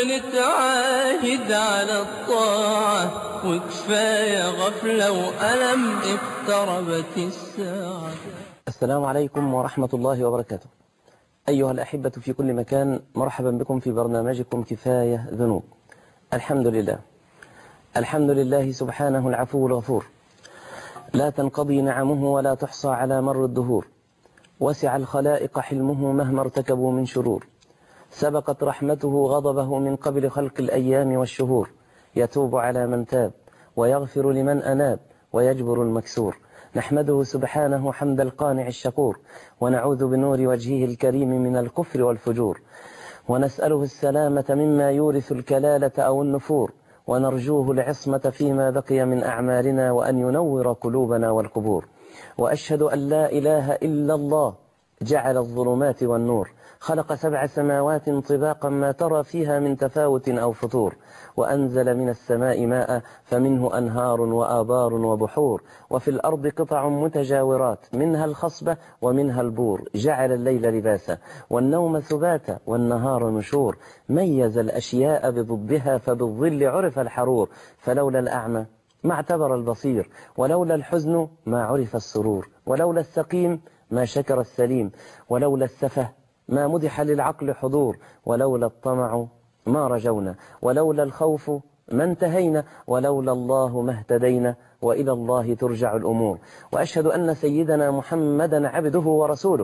ونتعاهد على الطاعة، وكفاية غفلة وألم اقتربت الساعة. السلام عليكم ورحمة الله وبركاته. أيها الأحبة في كل مكان، مرحبا بكم في برنامجكم كفاية ذنوب. الحمد لله، الحمد لله سبحانه العفو الغفور، لا تنقضي نعمه ولا تحصى على مر الدهور، وسع الخلائق حلمه مهما ارتكبوا من شرور، سبقت رحمته غضبه من قبل خلق الأيام والشهور، يتوب على من تاب ويغفر لمن أناب ويجبر المكسور. نحمده سبحانه حمد القانع الشكور، ونعوذ بنور وجهه الكريم من الكفر والفجور، ونسأله السلامة مما يورث الكلالة أو النفور، ونرجوه العصمة فيما بقي من أعمالنا، وأن ينور قلوبنا والقبور. وأشهد أن لا إله إلا الله جعل الظلمات والنور، خلق 7 سماوات طباقا ما ترى فيها من تفاوت أو فطور، وأنزل من السماء ماء فمنه أنهار وآبار وبحور، وفي الأرض قطع متجاورات منها الخصبة ومنها البور، جعل الليل لباسا والنوم ثباتا والنهار نشور، ميز الأشياء بضدها فبالظل عرف الحرور، فلولا الأعمى ما اعتبر البصير، ولولا الحزن ما عرف السرور، ولولا السقيم ما شكر السليم، ولولا السفه ما مدح للعقل حضور، ولولا الطمع ما رجونا، ولولا الخوف ما انتهينا، ولولا الله ما اهتدينا، وإلى الله ترجع الأمور. وأشهد أن سيدنا محمدا عبده ورسوله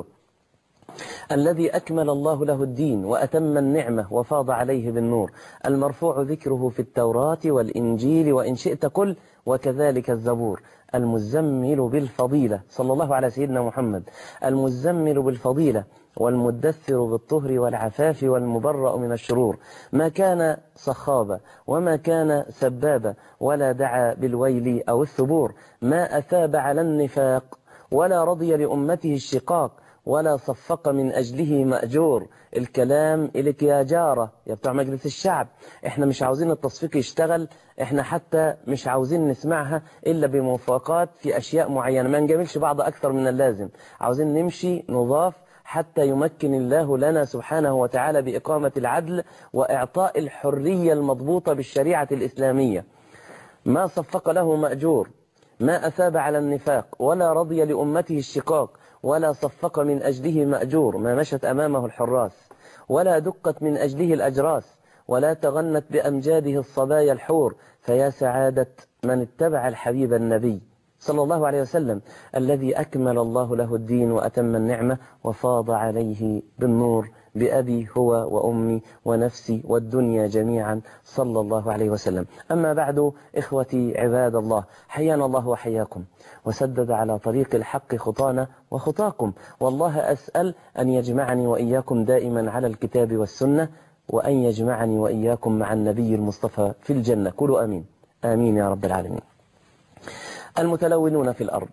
الذي أكمل الله له الدين وأتم النعمة وفاض عليه بالنور، المرفوع ذكره في التوراة والإنجيل وإن شئت قل وكذلك الزبور، المزمل بالفضيلة صلى الله على سيدنا محمد، المزمل بالفضيلة والمدثر بالطهر والعفاف والمبرأ من الشرور، ما كان صخابا وما كان سبابا ولا دعا بالويل أو الثبور، ما أثاب على النفاق ولا رضي لأمته الشقاق، ولا صفق من أجله مأجور. الكلام إليك يا جارة يا بتاع مجلس الشعب، احنا مش عاوزين التصفيق يشتغل، احنا حتى مش عاوزين نسمعها إلا بموافقات في أشياء معينة، ما نجاملش بعض أكثر من اللازم، عاوزين نمشي نضاف حتى يمكن الله لنا سبحانه وتعالى بإقامة العدل وإعطاء الحرية المضبوطة بالشريعة الإسلامية. ما صفق له مأجور، ما أثاب على النفاق ولا رضي لأمته الشقاق، ولا صفق من أجله مأجور، ما مشت أمامه الحراس، ولا دقت من أجله الأجراس، ولا تغنت بأمجاده الصبايا الحور، فيا سعادة من اتبع الحبيب النبي صلى الله عليه وسلم الذي أكمل الله له الدين وأتم النعمة وفاض عليه بالنور، بأبي هو وأمي ونفسي والدنيا جميعا صلى الله عليه وسلم. أما بعد، إخوتي عباد الله، حيانا الله وحياكم، وسدد على طريق الحق خطانا وخطاكم، والله أسأل أن يجمعني وإياكم دائما على الكتاب والسنة، وأن يجمعني وإياكم مع النبي المصطفى في الجنة. قولوا آمين. آمين يا رب العالمين. المتلونون في الأرض،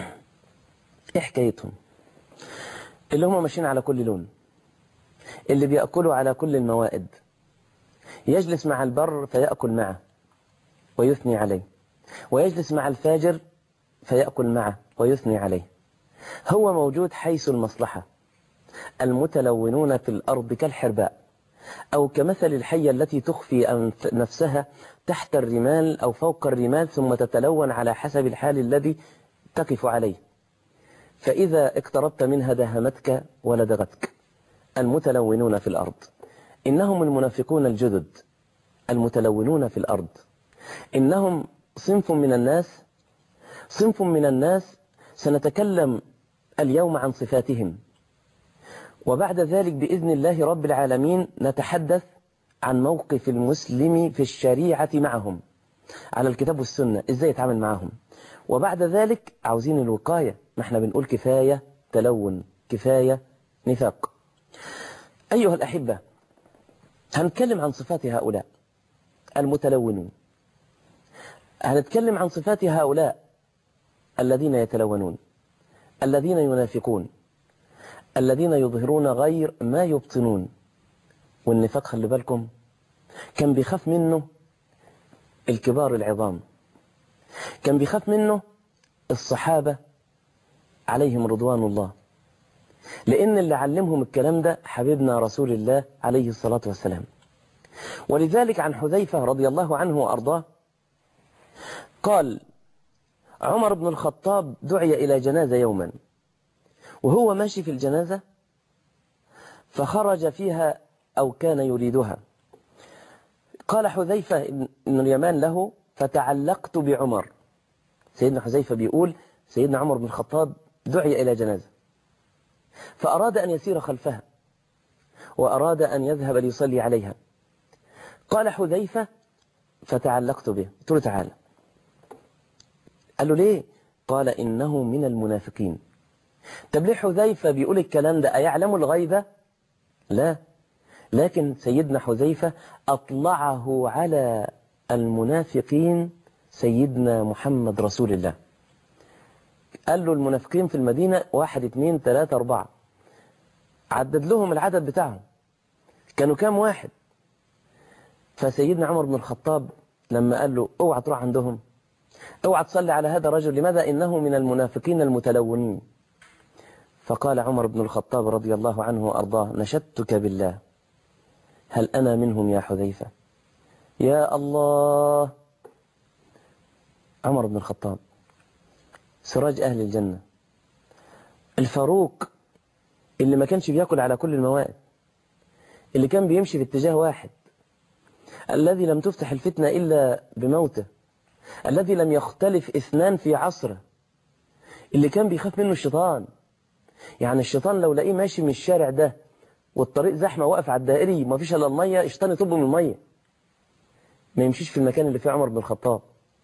إيه حكايتهم؟ اللي هم ماشيين على كل لون، اللي بيأكلوا على كل الموائد، يجلس مع البر فيأكل معه ويثني عليه، ويجلس مع الفاجر فيأكل معه ويثني عليه، هو موجود حيث المصلحة. المتلونون في الأرض كالحرباء، أو كمثل الحية التي تخفي نفسها تحت الرمال أو فوق الرمال ثم تتلون على حسب الحال الذي تقف عليه، فإذا اقتربت منها داهمتك ولدغتك. المتلونون في الأرض إنهم المنافقون الجدد، المتلونون في الأرض إنهم صنف من الناس سنتكلم اليوم عن صفاتهم، وبعد ذلك بإذن الله رب العالمين نتحدث عن موقف المسلم في الشريعة معهم على الكتاب والسنة، إزاي يتعامل معهم. وبعد ذلك عاوزين الوقاية، ما احنا بنقول كفاية تلون، كفاية نفاق. أيها الأحبة، هنتكلم عن صفات هؤلاء المتلونون، هنتكلم عن صفات هؤلاء الذين يتلونون، الذين ينافقون، الذين يظهرون غير ما يبطنون. والنفاق خلي بالكم كان بيخاف منه الكبار العظام، كان بيخاف منه الصحابة عليهم رضوان الله، لأن اللي علمهم الكلام ده حبيبنا رسول الله عليه الصلاة والسلام. ولذلك عن حذيفة رضي الله عنه وأرضاه قال: عمر بن الخطاب دعي إلى جنازة يوما، وهو ماشي في الجنازة فخرج فيها أو كان يريدها. قال حذيفة بن اليمان له: فتعلقت بعمر. سيدنا حذيفة بيقول سيدنا عمر بن الخطاب دعي إلى جنازة فأراد أن يسير خلفها وأراد أن يذهب ليصلي عليها. قال حذيفة: فتعلقت به، قلت له تعالى. قال له: ليه؟ قال: إنه من المنافقين. طب ليه حذيفة بيقول الكلام ده؟ أيعلم الغيبة؟ لا، لكن سيدنا حذيفة أطلعه على المنافقين سيدنا محمد رسول الله. قال له المنافقين في المدينة 1 2 3 4، عدد لهم العدد بتاعهم كانوا كام واحد. فسيدنا عمر بن الخطاب لما قال له: اوعى تروح عندهم، اوعى تصلي على هذا الرجل، لماذا؟ إنه من المنافقين المتلونين. فقال عمر بن الخطاب رضي الله عنه وأرضاه: نشدتك بالله، هل أنا منهم يا حذيفة؟ يا الله. عمر بن الخطاب سراج أهل الجنة، الفاروق اللي ما كانش بيأكل على كل الموائد، اللي كان بيمشي في اتجاه واحد، الذي لم تفتح الفتنة إلا بموته، الذي لم يختلف 2 في عصره، اللي كان بيخاف منه الشيطان. يعني الشيطان لو لقيه ماشي من الشارع ده والطريق زحمة واقف على الدائري ما فيش إلا المية، الشيطان يطبه من المية، ما يمشيش في المكان اللي فيه عمر بن الخطاب،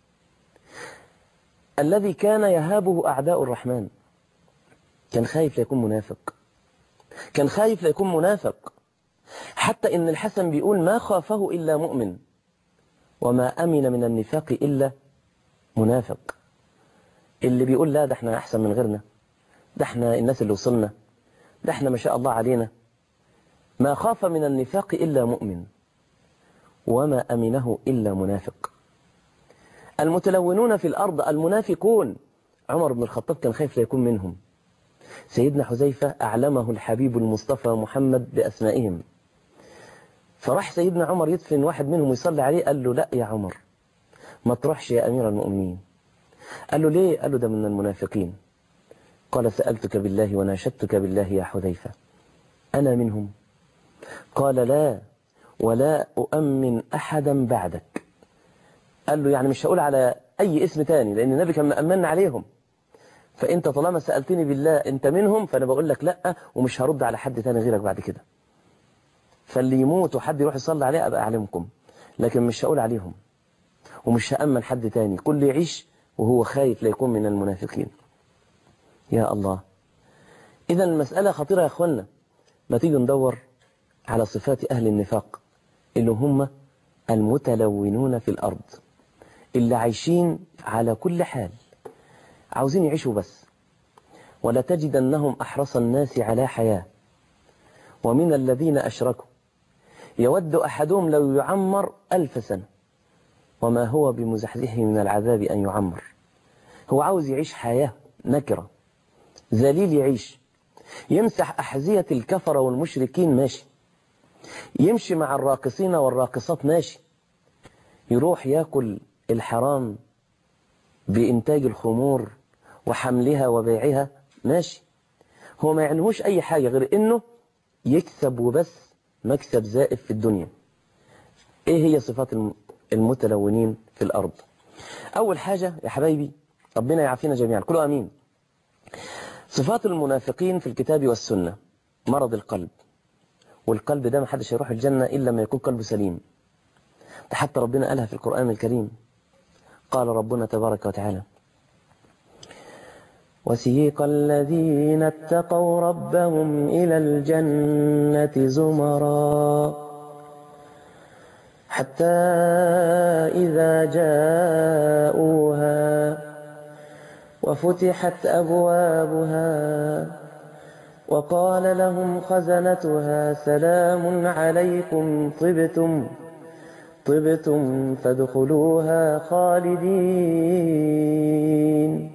الذي كان يهابه أعداء الرحمن. كان خايف لا يكون منافق، كان خايف لا يكون منافق، حتى إن الحسن بيقول: ما خافه إلا مؤمن وما أمن من النفاق إلا منافق. اللي بيقول لا ده احنا أحسن من غيرنا، ده احنا الناس اللي وصلنا، ده احنا ما شاء الله علينا. ما خاف من النفاق إلا مؤمن وما أمنه إلا منافق. المتلونون في الأرض المنافقون، عمر بن الخطاب كان خايف لا يكون منهم. سيدنا حذيفة أعلمه الحبيب المصطفى محمد بأسمائهم، فراح سيدنا عمر يدفن واحد منهم ويصلي عليه، قال له: لا يا عمر، ما تروحش يا أمير المؤمنين. قال له: ليه؟ قال له: ده من المنافقين. قال: سألتك بالله وناشدتك بالله يا حذيفة، أنا منهم؟ قال: لا، ولا أؤمن أحدا بعدك. قال له: يعني مش هقول على أي اسم تاني، لأن النبي كان مأمنا عليهم، فأنت طالما سألتني بالله أنت منهم، فأنا بقول لك لا، ومش هرد على حد تاني غيرك بعد كده. فاللي يموت وحد يروح يصلي عليه أبقى أعلمكم، لكن مش هقول عليهم ومش هأمن حد تاني، كل يعيش وهو خايف لا يكون من المنافقين. يا الله. إذا المسألة خطيرة يا أخوانا. ما تيجي ندور على صفات أهل النفاق اللي هم المتلونون في الأرض، اللي عايشين على كل حال، عاوزين يعيشوا بس. ولا تجدنهم أحرص الناس على حياة، ومن الذين أشركوا يود أحدهم لو يعمر 1000 سنة وما هو بمزحزحه من العذاب أن يعمر. هو عاوز يعيش حياة نكرة، ذليل يعيش، يمسح أحذية الكفرة والمشركين ماشي، يمشي مع الراقصين والراقصات ماشي، يروح ياكل الحرام بإنتاج الخمور وحملها وبيعها ماشي. هو ما يعنيهوش أي حاجة غير إنه يكسب وبس، مكسب زائف في الدنيا. إيه هي صفات المتلونين في الأرض؟ أول حاجة يا حبايبي، ربنا يعافينا جميعا، كلوا أمين. صفات المنافقين في الكتاب والسنة: مرض القلب، والقلب ده ما حدش يروح الجنة إلا ما يكون قلبه سليم. ده حتى ربنا قالها في القرآن الكريم. قال ربنا تبارك وتعالى: وسيق الذين اتقوا ربهم إلى الجنة زمرا حتى إذا جاءوها وفتحت أبوابها وقال لهم خزنتها سلام عليكم طبتم فادخلوها خالدين.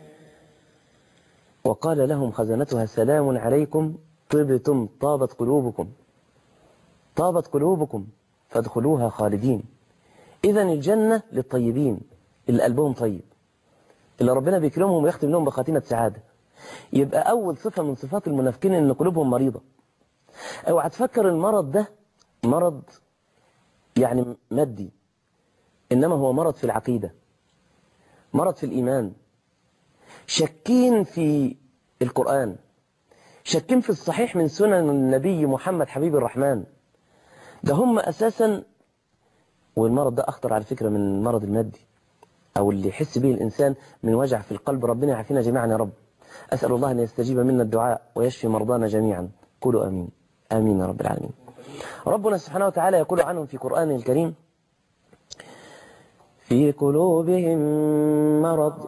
وقال لهم خزنتها سلام عليكم طبتم، طابت قلوبكم فادخلوها خالدين. إذن الجنة للطيبين اللي قلبهم طيب، اللي ربنا بيكرمهم ويختم لهم بخاتمة سعادة. يبقى أول صفة من صفات المنافقين إن قلوبهم مريضة. اوعى تفكر المرض ده مرض يعني مادي، إنما هو مرض في العقيدة، مرض في الإيمان. شكين في القرآن، شكين في الصحيح من سنن النبي محمد حبيب الرحمن. ده هم أساسا، والمرض ده أخطر على فكرة من المرض المادي أو اللي يحس به الإنسان من وجع في القلب. ربنا يعافينا جميعا يا رب. أسأل الله أن يستجيب منا الدعاء ويشفي مرضانا جميعا. قولوا آمين. آمين يا رب العالمين. ربنا سبحانه وتعالى يقول عنهم في قرآنه الكريم: في قلوبهم مرض،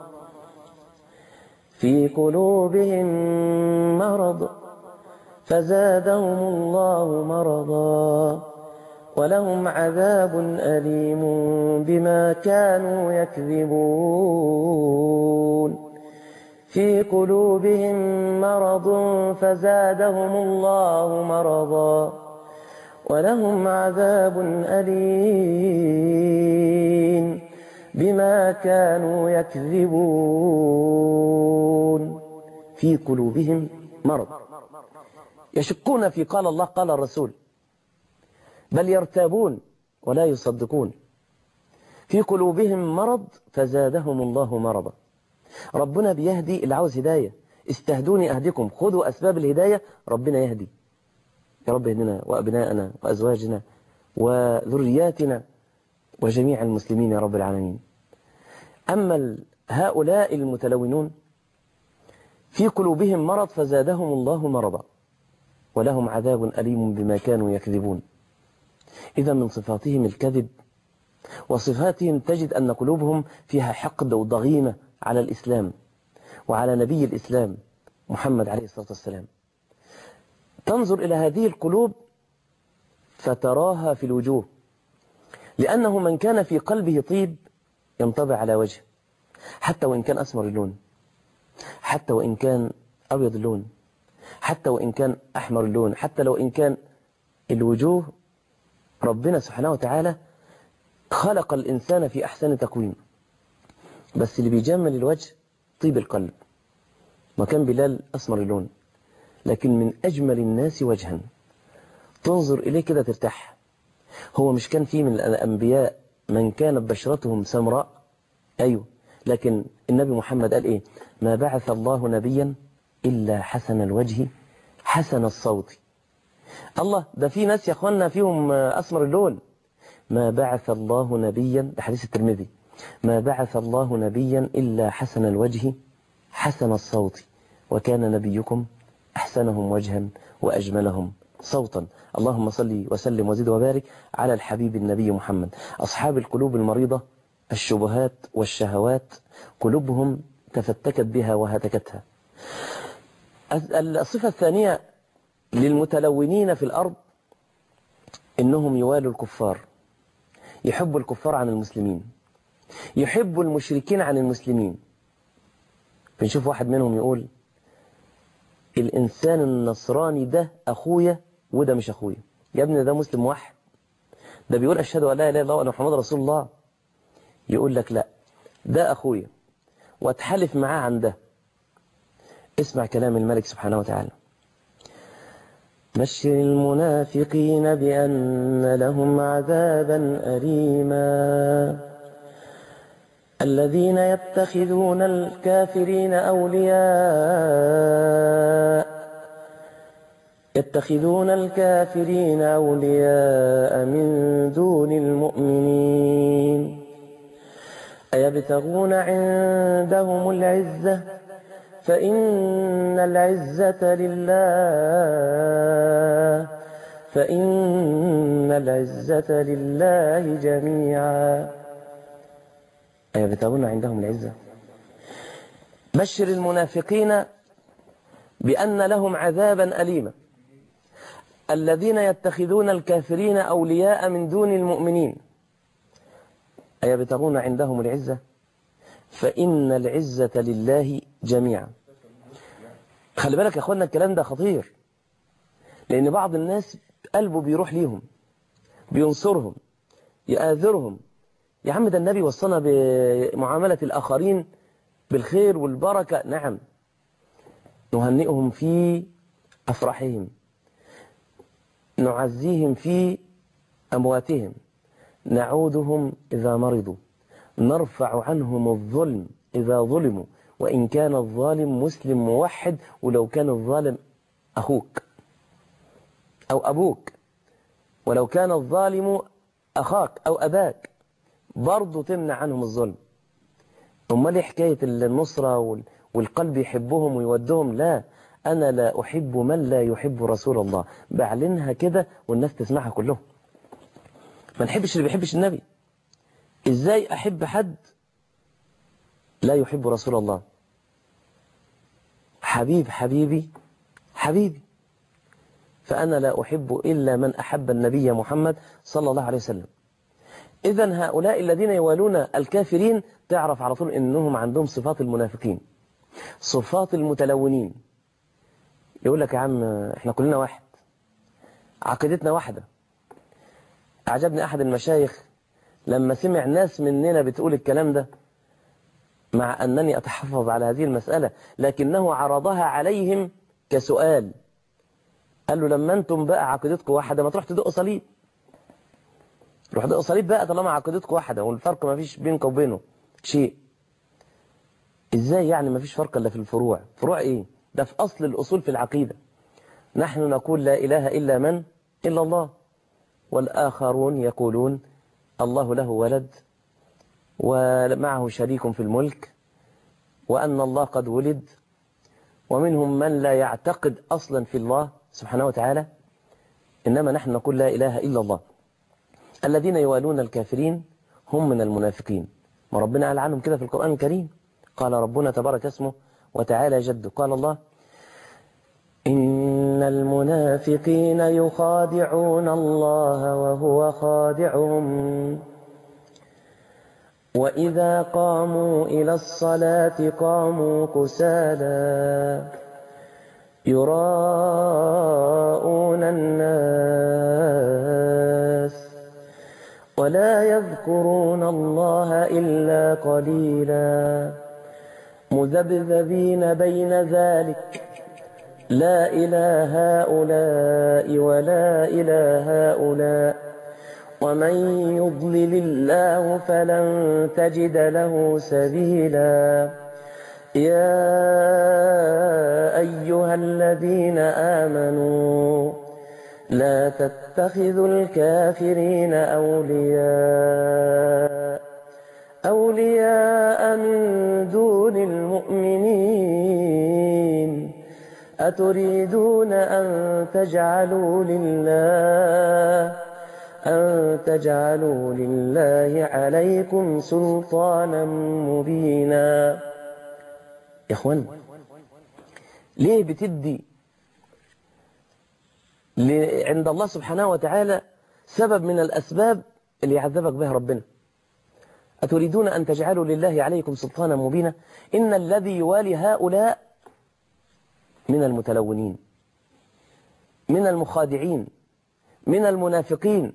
في قلوبهم مرض فزادهم الله مرضا ولهم عذاب أليم بما كانوا يكذبون. في قلوبهم مرض فزادهم الله مرضا ولهم عذاب أليم بما كانوا يكذبون. في قلوبهم مرض، يشكون في قال الله قال الرسول، بل يرتابون ولا يصدقون. في قلوبهم مرض فزادهم الله مرضا. ربنا بيهدي اللي عاوز هداية. استهدوني أهدكم، خذوا أسباب الهداية، ربنا يهدي. يا رب اهدنا وأبناءنا وأزواجنا وذرياتنا وجميع المسلمين يا رب العالمين. أما هؤلاء المتلونون في قلوبهم مرض فزادهم الله مرضا ولهم عذاب أليم بما كانوا يكذبون. إذا من صفاتهم الكذب، وصفاتهم تجد أن قلوبهم فيها حقد وضغينة على الإسلام وعلى نبي الإسلام محمد عليه الصلاة والسلام. تنظر إلى هذه القلوب فتراها في الوجوه، لأنه من كان في قلبه طيب ينطبع على وجهه، حتى وإن كان أسمر اللون، حتى وإن كان أبيض اللون، حتى وإن كان أحمر اللون، حتى لو إن كان الوجوه. ربنا سبحانه وتعالى خلق الإنسان في أحسن تقويم، بس اللي بيجمل الوجه طيب القلب. ما كان بلال أسمر اللون، لكن من أجمل الناس وجها، تنظر إليه كده ترتاح. هو مش كان فيه من الأنبياء من كانت بشرتهم سمراء؟ أيوه، لكن النبي محمد قال إيه؟ ما بعث الله نبيا إلا حسن الوجه حسن الصوت. الله، ده في ناس يا أخوانا فيهم أسمر اللون. ما بعث الله نبيا، ده حديث الترمذي، ما بعث الله نبيا إلا حسن الوجه حسن الصوت وكان نبيكم أحسنهم وجها وأجملهم صوتا. اللهم صل وسلم وزد وبارك على الحبيب النبي محمد. أصحاب القلوب المريضة الشبهات والشهوات قلوبهم تفتكت بها وهتكتها. الصفة الثانية للمتلونين في الأرض إنهم يوالوا الكفار، يحبوا الكفار عن المسلمين، يحبوا المشركين عن المسلمين. بنشوف واحد منهم يقول الإنسان النصراني ده أخويا وده مش أخويا. يا ابني ده مسلم واحد، ده بيقول أشهد أن لا إله إلا الله وأن محمد رسول الله. يقول لك لا، ده أخويا واتحلف معاه عن ده. اسمع كلام الملك سبحانه وتعالى: بشر المنافقين بأن لهم عذابا أليما الذين يتخذون الكافرين أولياء من دون المؤمنين أيبتغون عندهم العزة فإن العزة لله جميعا. أيبتغون عندهم العزة. بشر المنافقين بأن لهم عذابا أليما الذين يتخذون الكافرين أولياء من دون المؤمنين أيبتغون عندهم العزة فإن العزة لله جميعا. خلي بالك يا أخوانا، الكلام ده خطير، لأن بعض الناس قلبه بيروح ليهم بينصرهم، يآذرهم. يا عم ده النبي وصانا بمعاملة الآخرين بالخير والبركة. نعم، نهنئهم في أفراحهم، نعزيهم في أمواتهم، نعودهم إذا مرضوا، نرفع عنهم الظلم إذا ظلموا، وإن كان الظالم مسلم موحد، ولو كان الظالم أخوك أو أبوك، ولو كان الظالم أخاك أو أباك، برضو تمنع عنهم الظلم. أمال حكاية النصرة والقلب يحبهم ويودهم؟ لا، أنا لا أحب من لا يحب رسول الله، بعلنها كده والناس تسمعها كلهم. ما نحبش اللي بيحبش النبي. إزاي أحب حد لا يحب رسول الله؟ حبيبي حبيبي. فأنا لا أحب إلا من أحب النبي محمد صلى الله عليه وسلم. إذن هؤلاء الذين يوالون الكافرين تعرف على طول إنهم عندهم صفات المنافقين، صفات المتلونين. يقول لك يا عم إحنا كلنا واحد، عقيدتنا واحدة. أعجبني أحد المشايخ لما سمع ناس مننا بتقول الكلام ده، مع أنني أتحفظ على هذه المسألة، لكنه عرضها عليهم كسؤال. قال له لما أنتم بقى عقيدتكم واحدة ما تروح تدقوا صليب، روح دقوا صليب بقى طالما عقيدتكم واحدة والفرق ما فيش بينك وبينه شيء. إزاي يعني ما فيش فرق إلا في الفروع؟ فروع إيه؟ ده في أصل الأصول في العقيدة. نحن نقول لا إله إلا من؟ إلا الله. والآخرون يقولون الله له ولد ومعه شريك في الملك، وأن الله قد ولد، ومنهم من لا يعتقد أصلا في الله سبحانه وتعالى. إنما نحن نقول لا إله إلا الله. الذين يوالون الكافرين هم من المنافقين، وربنا قال عنهم كده في القرآن الكريم. قال ربنا تبارك اسمه وتعالى جده، قال الله: إن المنافقين يخادعون الله وهو خادعهم وإذا قاموا إلى الصلاة قاموا كسالى يراءون الناس ولا يذكرون الله إلا قليلا مذبذبين بين ذلك لا إلى هؤلاء ولا إلى هؤلاء ومن يضلل الله فلن تجد له سبيلا يا أيها الذين آمنوا لا تتخذوا الكافرين أولياء من دون المؤمنين أتريدون أن تجعلوا لله عليكم سلطانا مبينا. يا اخوان، ليه بتدي عند الله سبحانه وتعالى سبب من الأسباب اللي يعذبك بها ربنا؟ أتريدون أن تجعلوا لله عليكم سلطانا مبينا. إن الذي يوالي هؤلاء من المتلونين، من المخادعين، من المنافقين.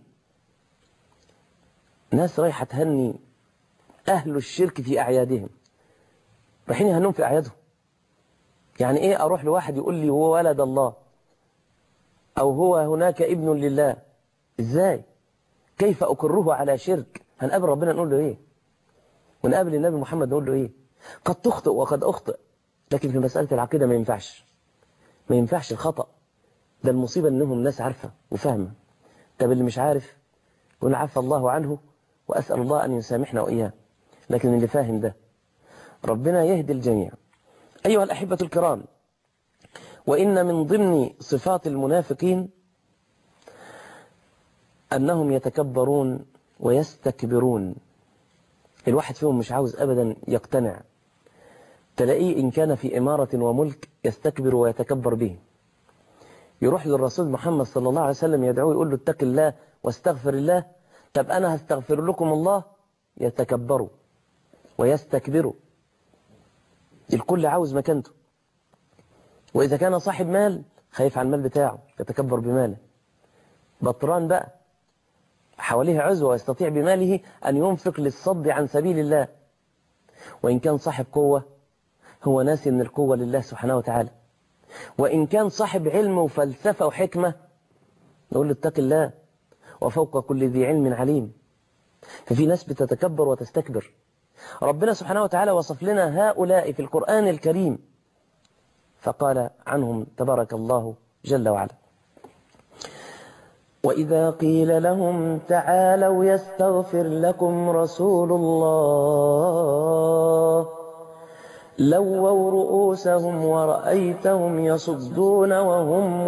ناس رايحة تهني أهل الشرك في أعيادهم، رايحين يهنون في أعيادهم. يعني إيه أروح لواحد يقول لي هو ولد الله أو هو هناك ابن لله؟ إزاي؟ كيف أكره على شرك؟ هنقابل ربنا نقول له إيه؟ ونقابل النبي محمد نقول له إيه؟ قد تخطئ وقد أخطئ، لكن في مسألة العقيدة ما ينفعش الخطأ ده. المصيبة إنهم ناس عارفة وفاهمة. طب اللي مش عارف يقول عفى الله عنه وأسأل الله أن يسامحنا وإياه، لكن اللي فاهم ده ربنا يهدي الجميع. أيها الأحبة الكرام، وإن من ضمن صفات المنافقين أنهم يتكبرون ويستكبرون. الواحد فيهم مش عاوز أبدا يقتنع، تلاقيه إن كان في إمارة وملك يستكبر ويتكبر به. يروح للرسول محمد صلى الله عليه وسلم يدعوه يقول له اتق الله واستغفر الله. طب أنا هستغفر لكم الله. يتكبروا ويستكبروا. الكل عاوز مكانته. وإذا كان صاحب مال خايف على المال بتاعه، يتكبر بماله. بطران بقى حواليه عزوة ويستطيع بماله أن ينفق للصد عن سبيل الله، وإن كان صاحب قوة هو ناسي أن القوة لله سبحانه وتعالى، وإن كان صاحب علم وفلسفة وحكمة نقول له اتق الله وفوق كل ذي علم عليم. ففي ناس بتتكبر وتستكبر. ربنا سبحانه وتعالى وصف لنا هؤلاء في القرآن الكريم فقال عنهم تبارك الله جل وعلا: وإذا قيل لهم تعالوا يستغفر لكم رسول الله لووا رؤوسهم ورأيتهم يصدون وهم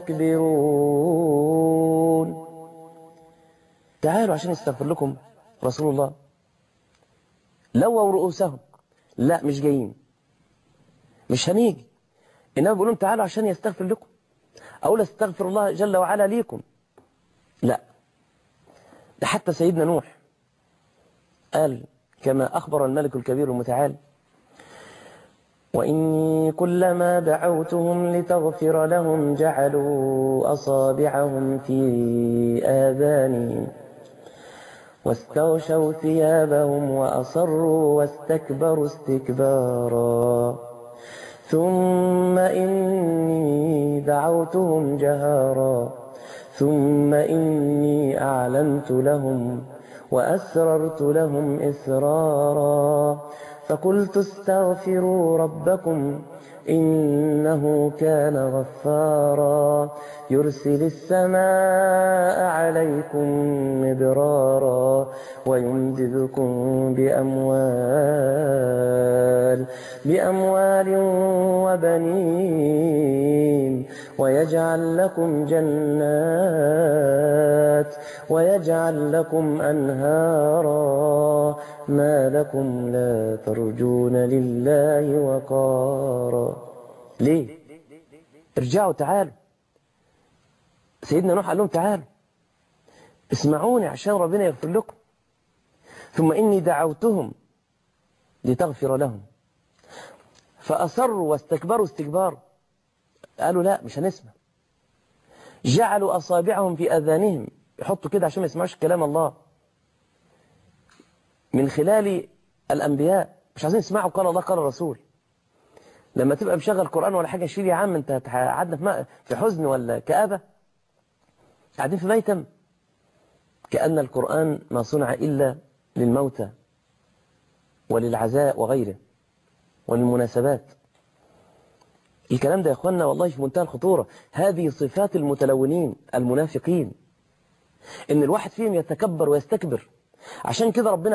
مستكبرون. تعالوا عشان يستغفر لكم رسول الله، لووا رؤوسهم، لا مش جايين، مش هنيجي، إنما بيقولون تعالوا عشان يستغفر لكم أو لا استغفر الله جل وعلا ليكم. لا، ده حتى سيدنا نوح قال كما أخبر الملك الكبير المتعال: وإني كلما دعوتهم لتغفر لهم جعلوا أصابعهم في آذانهم واستغشوا ثيابهم وأصروا واستكبروا استكبارا ثم إني دعوتهم جهارا ثم إني أعلنت لهم وأسررت لهم إسرارا فقلت استغفروا ربكم إنه كان غفارا يرسل السماء عليكم مدرارا ويمددكم بأموال وبنين ويجعل لكم جنات ويجعل لكم أنهارا ما لكم لا ترجون لله وقارا. ليه؟ ارجعوا تعالوا. سيدنا نوح قال لهم تعالوا اسمعوني عشان ربنا يغفر لكم. ثم إني دعوتهم لتغفر لهم فأصروا واستكبروا استكبارا، قالوا لا مش هنسمع. جعلوا أصابعهم في أذانهم، يحطوا كده عشان ما يسمعوش كلام الله من خلال الأنبياء، مش عايزين يسمعوا قال الله قال الرسول. لما تبقى مشغل قرآن ولا حاجة شيل يا عم، انت قعدنا في حزن ولا كآبة، قاعدين في ميتم. كأن القرآن ما صنع إلا للموتى وللعزاء وغيره وللمناسبات. الكلام ده يا أخوانا والله في منتهى الخطورة. هذه صفات المتلونين المنافقين، إن الواحد فيهم يتكبر ويستكبر. عشان كده ربنا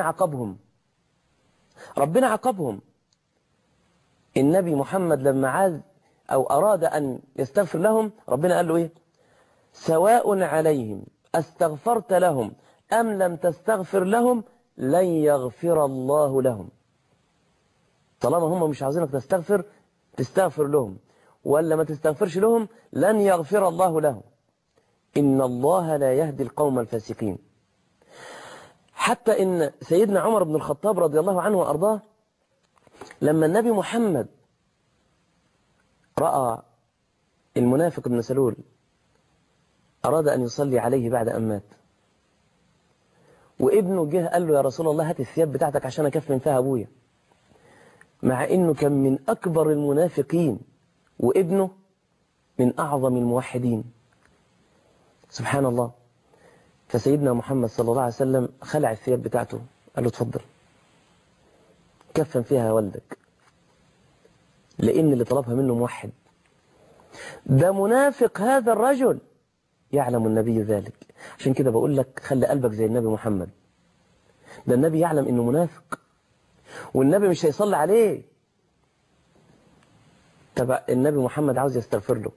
عاقبهم. النبي محمد لما عاد أو أراد أن يستغفر لهم ربنا قال له إيه؟ سواء عليهم استغفرت لهم أم لم تستغفر لهم لن يغفر الله لهم. طالما هم مش عاوزينك تستغفر لهم ولا ما تستغفرش لهم لن يغفر الله لهم. إن الله لا يهدي القوم الفاسقين. حتى إن سيدنا عمر بن الخطاب رضي الله عنه وأرضاه لما النبي محمد رأى المنافق ابن سلول أراد أن يصلي عليه بعد أن مات، وابنه جه قال له يا رسول الله هات الثياب بتاعتك عشان أكفن فيها أبويا، مع إنه كان من أكبر المنافقين وابنه من أعظم الموحدين. سبحان الله. فسيدنا محمد صلى الله عليه وسلم خلع الثياب بتاعته قال له اتفضل كفن فيها والدك، لأن اللي طلبها منه موحد. ده منافق هذا الرجل، يعلم النبي ذلك. عشان كده بقول لك خلي قلبك زي النبي محمد. ده النبي يعلم انه منافق والنبي مش هيصلي عليه. طب النبي محمد عاوز يستغفر له.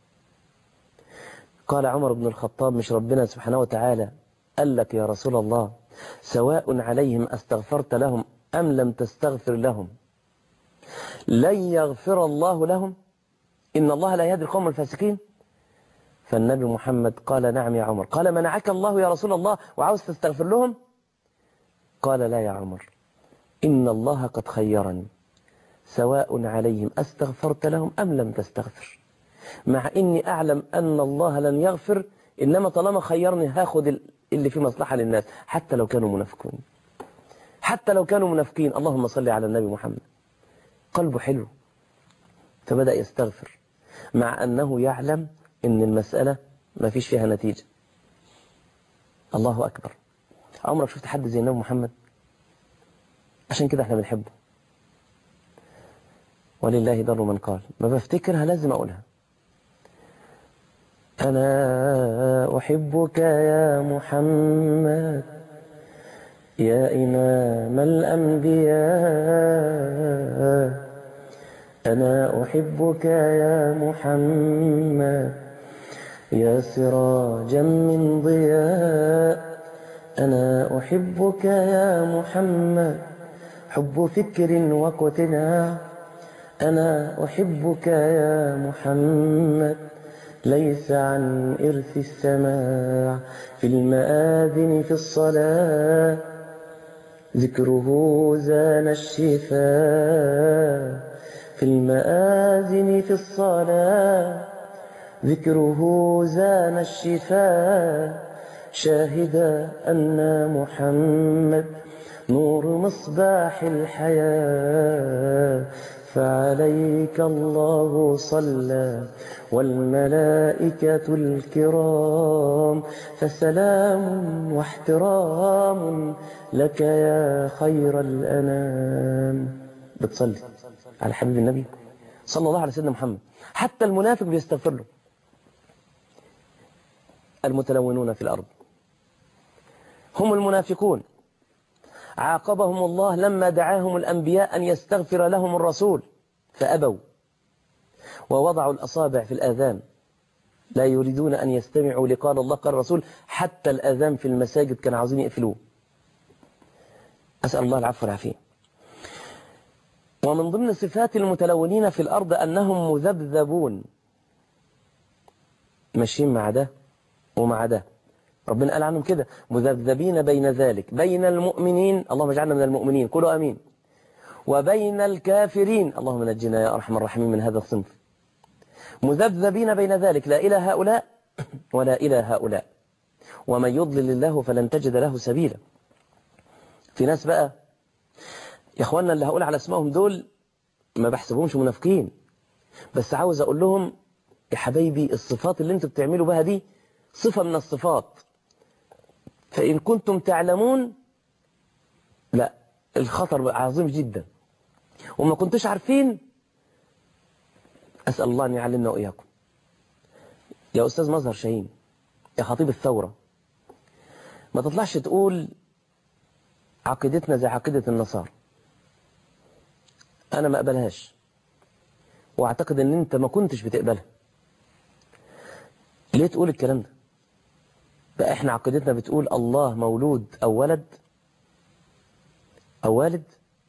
قال عمر بن الخطاب مش ربنا سبحانه وتعالى قال لك يا رسول الله سواء عليهم استغفرت لهم أم لم تستغفر لهم لن يغفر الله لهم إن الله لا يهدي القوم الفاسقين. فالنبي محمد قال نعم يا عمر. قال منعك الله يا رسول الله وعاوز تستغفر لهم؟ قال لا يا عمر إن الله قد خيرني سواء عليهم استغفرت لهم أم لم تستغفر، مع إني أعلم أن الله لن يغفر، إنما طالما خيرني هاخد اللي فيه مصلحة للناس حتى لو كانوا منافقين. حتى لو كانوا منافقين. اللهم صل على النبي محمد. قلبه حلو فبدأ يستغفر مع أنه يعلم أن المسألة ما فيش فيها نتيجة. الله أكبر. عمرك شفت حد زي النبي محمد؟ عشان كده احنا بنحبه. ولله در من قال. ما بفتكرها لازم أقولها. أنا أحبك يا محمد يا إمام الأنبياء. أنا أحبك يا محمد يا سراجا من ضياء. أنا أحبك يا محمد حب فكر واقتناع. أنا أحبك يا محمد ليس عن إرث السماع. في المآذن في الصلاة ذكره زان الشفاء. في المآذن في الصلاة ذكره زان الشفاء. شاهد أن محمد نور مصباح الحياة. فعليك الله صلى والملائكة الكرام. فسلام واحترام لك يا خير الأنام. بتصلي على حبيب النبي صلى الله عليه سيدنا محمد. حتى المنافق بيستغفر له. المتلونون في الأرض هم المنافقون. عاقبهم الله لما دعاهم الأنبياء أن يستغفر لهم الرسول فأبوا ووضعوا الأصابع في الآذان. لا يريدون أن يستمعوا لقال الله قال الرسول. حتى الآذان في المساجد كانوا عاوزين يقفلوه. أسأل الله العفو والعافية. ومن ضمن صفات المتلونين في الأرض أنهم مذبذبون، ماشيين مع ده ومع ده. ربنا قال عنهم كده مذبذبين بين ذلك، بين المؤمنين اللهم اجعلنا من المؤمنين قولوا أمين، وبين الكافرين اللهم نجنا يا أرحم الراحمين من هذا الصنف. مذبذبين بين ذلك، لا إلى هؤلاء ولا إلى هؤلاء. ومن يضلل الله فلن تجد له سبيلا. في ناس بقى يا أخوانا اللي هقول على اسمائهم دول ما بحسبهمش منافقين، بس عاوز أقول لهم يا حبايبي الصفات اللي انتوا بتعملوا بها دي صفة من الصفات. فإن كنتم تعلمون لا الخطر عظيم جدا، وما كنتوش عارفين أسأل الله أن يعلمنا وإياكم. يا أستاذ مظهر شاهين، يا خطيب الثورة، ما تطلعش تقول عقيدتنا زي عقيدة النصارى. أنا ما أقبلهاش، وأعتقد أن أنت ما كنتش بتقبلها. ليه تقول الكلام ده؟ بقى إحنا عقيدتنا بتقول الله مولود أو ولد أو والد،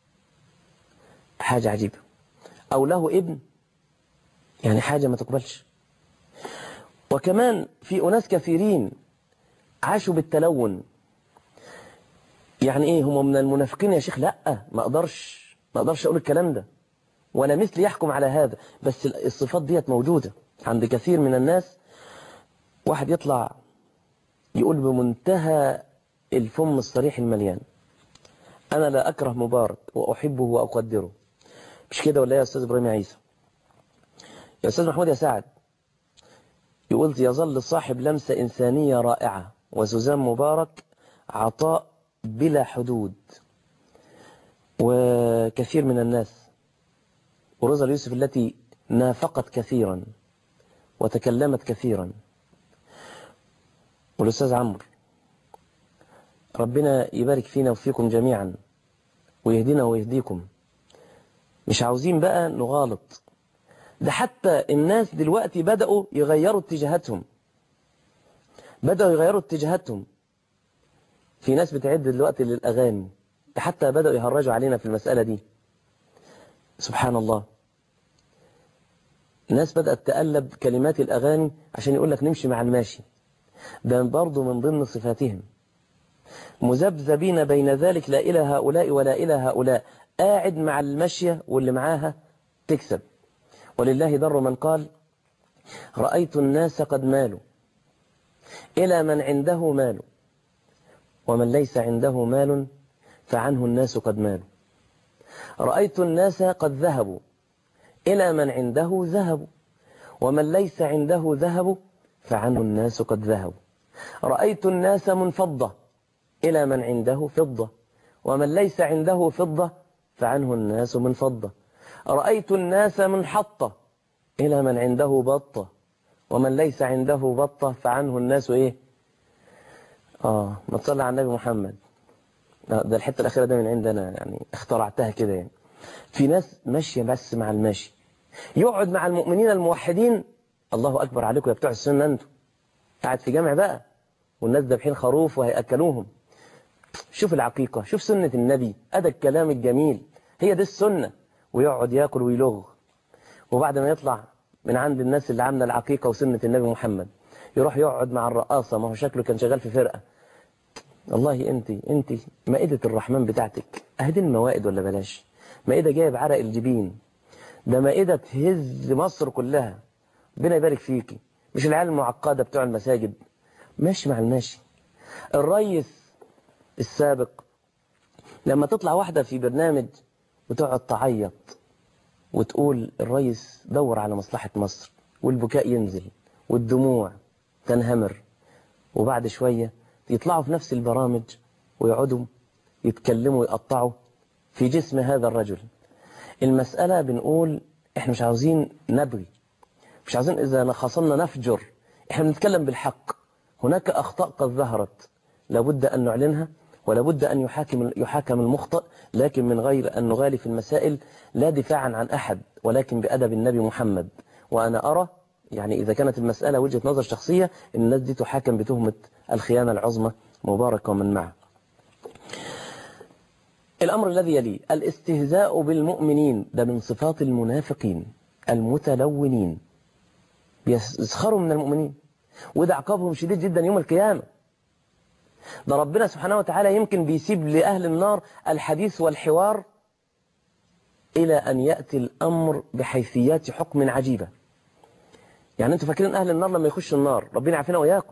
حاجة عجيبة، أو له ابن، يعني حاجة ما تقبلش. وكمان في أناس كثيرين عاشوا بالتلون. يعني إيه هم من المنافقين يا شيخ؟ لا، ما أقدرش أقول الكلام ده، ولا مثلي يحكم على هذا، بس الصفات ديت موجودة عند كثير من الناس. واحد يطلع يقول بمنتهى الفم الصريح المليان أنا لا أكره مبارك وأحبه وأقدره. مش كده ولا يا أستاذ إبراهيم عيسى؟ يا أستاذ محمود يا سعد يقول يظل صاحب لمسة إنسانية رائعة، وسوزان مبارك عطاء بلا حدود. وكثير من الناس، وروزا اليوسف التي نافقت كثيرا وتكلمت كثيرا، والأستاذ عمرو، ربنا يبارك فينا وفيكم جميعا ويهدينا ويهديكم. مش عاوزين بقى نغالط. ده حتى الناس دلوقتي بدأوا يغيروا اتجاهاتهم. في ناس بتعد دلوقتي للأغاني، ده حتى بدأوا يهرجوا علينا في المسألة دي. سبحان الله. الناس بدأت تقلب كلمات الأغاني عشان يقول لك نمشي مع الماشي. ده برضو من ضمن صفاتهم. مذبذبين بين ذلك، لا إلى هؤلاء ولا إلى هؤلاء. قاعد مع المشية واللي معاها تكسب. ولله در من قال رأيت الناس قد مالوا إلى من عنده مال ومن ليس عنده مال فعنه الناس قد مالوا. رأيت الناس قد ذهبوا إلى من عنده ذهب، ومن ليس عنده ذهب فعنه الناس قد ذهبوا. رأيت الناس منفضة إلى من عنده فضة، ومن ليس عنده فضة فعنه الناس منفضة. رأيت الناس منحطة إلى من عنده بطة، ومن ليس عنده بطة فعنه الناس إيه؟ ما تصلي على النبي محمد. ده الحتة الأخيرة ده من عندنا، يعني اخترعتها كده يعني. في ناس ماشية بس مع الماشي، يقعد مع المؤمنين الموحدين، الله أكبر عليكم يا بتوع السنة أنتم، قاعد في جامع بقى والناس ذابحين خروف وهيأكلوهم. شوف العقيقة، شوف سنة النبي، أدى الكلام الجميل، هي دي السنة. ويقعد ياكل ويلغ، وبعد ما يطلع من عند الناس اللي عامله العقيقة وسنة النبي محمد يروح يقعد مع الرقاصة، ما هو شكله كان شغال في فرقة. والله انت مائدة الرحمن بتاعتك اهدي الموائد ولا بلاش؟ مائدة جايب عرق الجبين، ده مائدة تهز مصر كلها. ربنا يبارك فيكي. مش العيال المعقدة بتوع المساجد، ماشي مع الماشي. الرئيس السابق لما تطلع واحدة في برنامج وتقعد تعيط وتقول الرئيس دور على مصلحة مصر، والبكاء ينزل والدموع تنهمر، وبعد شوية يطلعوا في نفس البرامج ويقعدوا يتكلموا ويقطعوا في جسم هذا الرجل. المسألة بنقول احنا مش عاوزين نبغي، مش عاوزين إذا خاصمنا نفجر، احنا بنتكلم بالحق. هناك أخطاء قد ظهرت لابد أن نعلنها، ولابد أن يحاكم المخطئ، لكن من غير أن نغالي في المسائل، لا دفاعا عن أحد ولكن بأدب النبي محمد. وأنا أرى يعني إذا كانت المسألة وجهة نظر شخصية، الناس دي تحاكم بتهمة الخيانة العظمى مبارك ومن معه. الأمر الذي يليه الاستهزاء بالمؤمنين، ده من صفات المنافقين المتلونين، بيسخروا من المؤمنين، وده عقابهم شديد جدا يوم القيامة. ده ربنا سبحانه وتعالى يمكن بيسيب لأهل النار الحديث والحوار إلى أن يأتي الأمر بحيثيات حكم عجيبة. يعني أنتوا فاكرين أهل النار لما يخشوا النار ربنا يعافينا وإياكم؟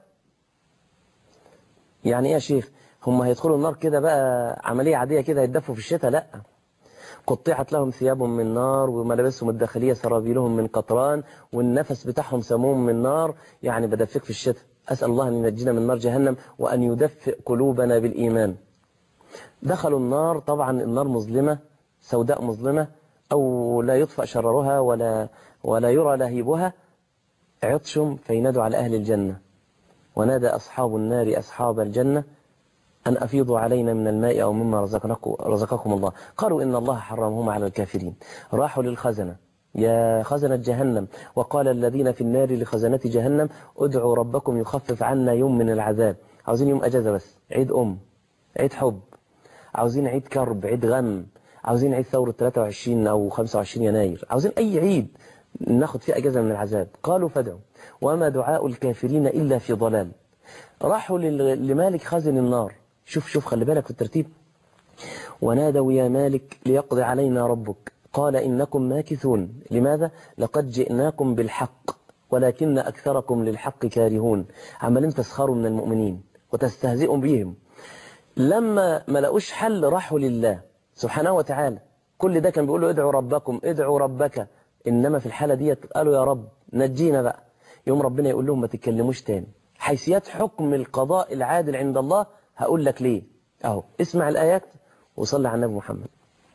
يعني إيه يا شيخ؟ هم هيدخلوا النار كده بقى عملية عادية كده هيتدفوا في الشتاء؟ لا، قطعت لهم ثياب من نار، وملابسهم الداخلية سرابيلهم من قطران، والنفس بتاعهم سموم من نار. يعني بدفق في الشتاء. أسأل الله أن ينجينا من نار جهنم وأن يدفئ قلوبنا بالإيمان. دخلوا النار، طبعا النار مظلمة سوداء مظلمة، أو لا يطفأ شررها ولا يرى لهيبها. عطشهم فينادوا على أهل الجنة، ونادى أصحاب النار أصحاب الجنة أن أفيضوا علينا من الماء أو مما رزقكم الله. قالوا إن الله حرمهما على الكافرين. راحوا للخزنة، يا خزنة جهنم، وقال الذين في النار لخزنة جهنم ادعوا ربكم يخفف عنا يوم من العذاب. عاوزين يوم أجازة بس، عيد عيد حب، عاوزين عيد كرب، عيد غم، عاوزين عيد ثورة 23 أو 25 يناير، عاوزين أي عيد ناخد فيه أجازة من العذاب. قالوا فادعوا وما دعاء الكافرين إلا في ضلال. راحوا لمالك خازن النار، شوف خلي بالك في الترتيب. ونادوا يا مالك ليقضي علينا ربك، قال إنكم ماكثون. لماذا؟ لقد جئناكم بالحق ولكن أكثركم للحق كارهون. عمالين تسخروا من المؤمنين وتستهزئوا بهم. لما ما لقوش حل راحوا لله سبحانه وتعالى. كل ده كان بيقولوا ادعوا ربكم ادعوا ربك، إنما في الحالة دي قالوا يا رب نجينا بقى. يوم ربنا يقول لهم ما تتكلموش تاني. حيثيات حكم القضاء العادل عند الله هقول لك ليه. أهو اسمع الآيات وصلي على النبي محمد.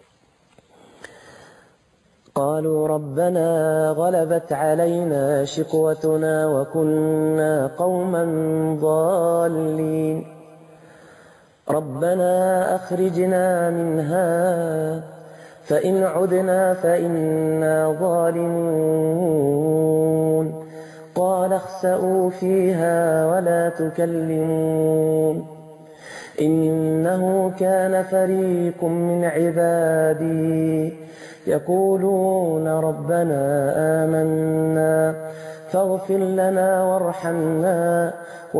قالوا ربنا غلبت علينا شقوتنا وكنا قوما ضالين ربنا أخرجنا منها فإن عدنا فإنا ظالمون قال اخسئوا فيها ولا تكلمون إنه كان فريق من عبادي يقولون ربنا آمنا فاغفر لنا وارحمنا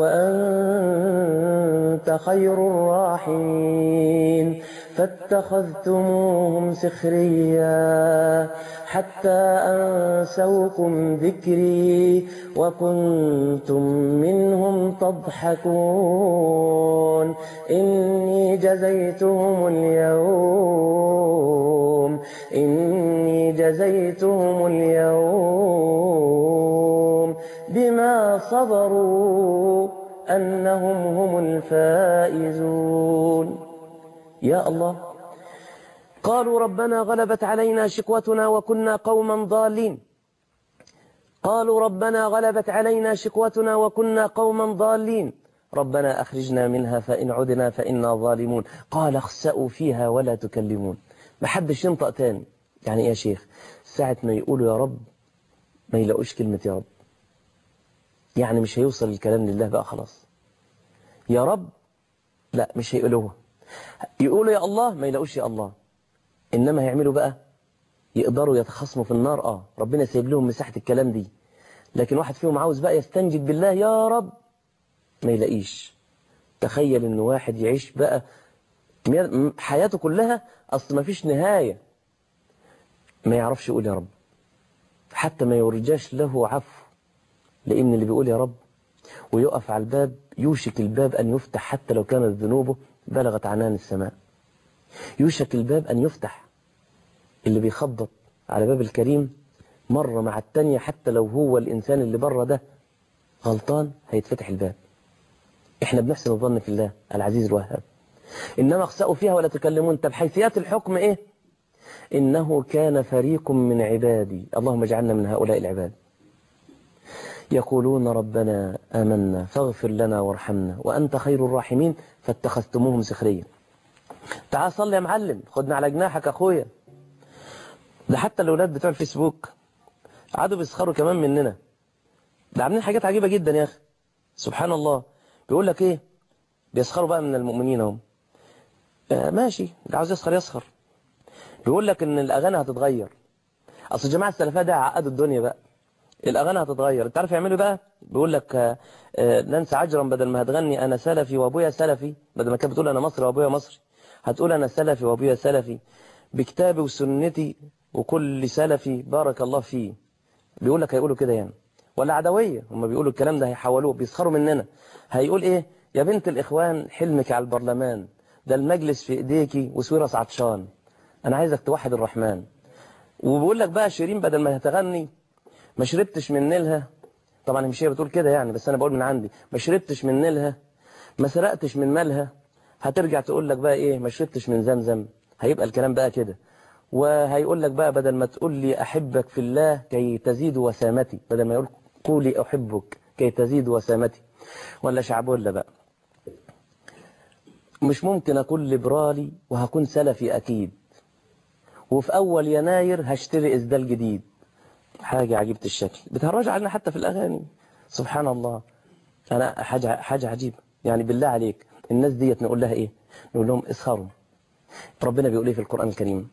وأنت خير الراحمين. فاتخذتموهم سخريا حتى أنسوكم ذكري وكنتم منهم تضحكون. إني جزيتهم اليوم بما صبروا أنهم هم الفائزون. يا الله، قالوا ربنا غلبت علينا شقوتنا وكنا قوما ضالين. ربنا أخرجنا منها فإن عدنا فإنا ظالمون. قال اخسأوا فيها ولا تكلمون. ما حدش ينطق تاني. يعني إيه يا شيخ؟ ساعة ما يقولوا يا رب ما يلاقوش كلمة يا رب، يعني مش هيوصل الكلام لله بقى خلاص. يا رب لا مش هيقولوها. يقولوا يا الله ما يلاقوش يا الله، إنما هيعملوا بقى يقدروا يتخصموا في النار. ربنا سايب لهم مساحة الكلام دي. لكن واحد فيهم عاوز بقى يستنجد بالله يا رب ما يلاقيش. تخيل إنه واحد يعيش بقى حياته كلها أصل ما فيش نهاية ما يعرفش يقول يا رب، حتى ما يرجاش له عفو. لأن اللي بيقول يا رب ويقف على الباب يوشك الباب أن يفتح حتى لو كانت ذنوبه بلغت عنان السماء. يوشك الباب أن يفتح. اللي بيخبط على باب الكريم مرة مع التانية حتى لو هو الإنسان اللي بره ده غلطان هيتفتح الباب. إحنا بنحسن الظن في الله العزيز الوهاب. إنما اخسأوا فيها ولا تكلمون. طب حيثيات الحكم إيه؟ إنه كان فريق من عبادي، اللهم اجعلنا من هؤلاء العباد، يقولون ربنا آمنا فاغفر لنا وارحمنا وأنت خير الراحمين فاتخذتموهم سخريا. تعال صلي يا معلم، خدنا على جناحك أخويا. ده حتى الأولاد بتوع الفيسبوك قعدوا بيسخروا كمان مننا. ده عاملين حاجات عجيبة جدا يا أخي، سبحان الله. بيقول لك إيه؟ بيسخروا بقى من المؤمنين هم. ماشي، اللي عاوز يسخر يسخر. بيقول لك إن الأغاني هتتغير. أصل الجماعة السلفية ده عقدوا الدنيا بقى. الأغاني هتتغير. أنت عارف يعملوا بقى؟ بيقول لك نانسي عجرم بدل ما هتغني أنا سلفي وأبويا سلفي، بدل ما كانت بتقول أنا مصري وأبويا مصري، هتقول أنا سلفي وأبويا سلفي بكتابي وسنتي وكل سلفي بارك الله فيه. بيقول لك هيقولوا كده يعني، ولا عدوية. هم بيقولوا الكلام ده هيحولوه، بيسخروا مننا. هيقول إيه؟ يا بنت الإخوان حلمك على البرلمان، ده المجلس في إيديكي وسويرس عطشان، أنا عايزك توحد الرحمن. وبيقول لك بقى شيرين بدل ما هتغني ما شربتش من نيلها، طبعا مش هي بتقول كده يعني بس أنا بقول من عندي، ما شربتش من نيلها ما سرقتش من مالها، هترجع تقول لك بقى إيه؟ ما شربتش من زمزم. هيبقى الكلام بقى كده. وهيقول لك بقى بدل ما تقول لي أحبك في الله كي تزيد وسامتي، بدل ما يقول قولي أحبك كي تزيد وسامتي. ولا شعبولة بقى، مش ممكن أكون ليبرالي وهكون سلفي أكيد، وفي أول يناير هشتري إسدال جديد. حاجة عجيبة الشكل، بتهرج علينا حتى في الأغاني. سبحان الله. أنا حاجة عجيبة يعني. بالله عليك الناس ديت نقول لها إيه؟ نقول لهم اسخروا. ربنا بيقول إيه في القرآن الكريم؟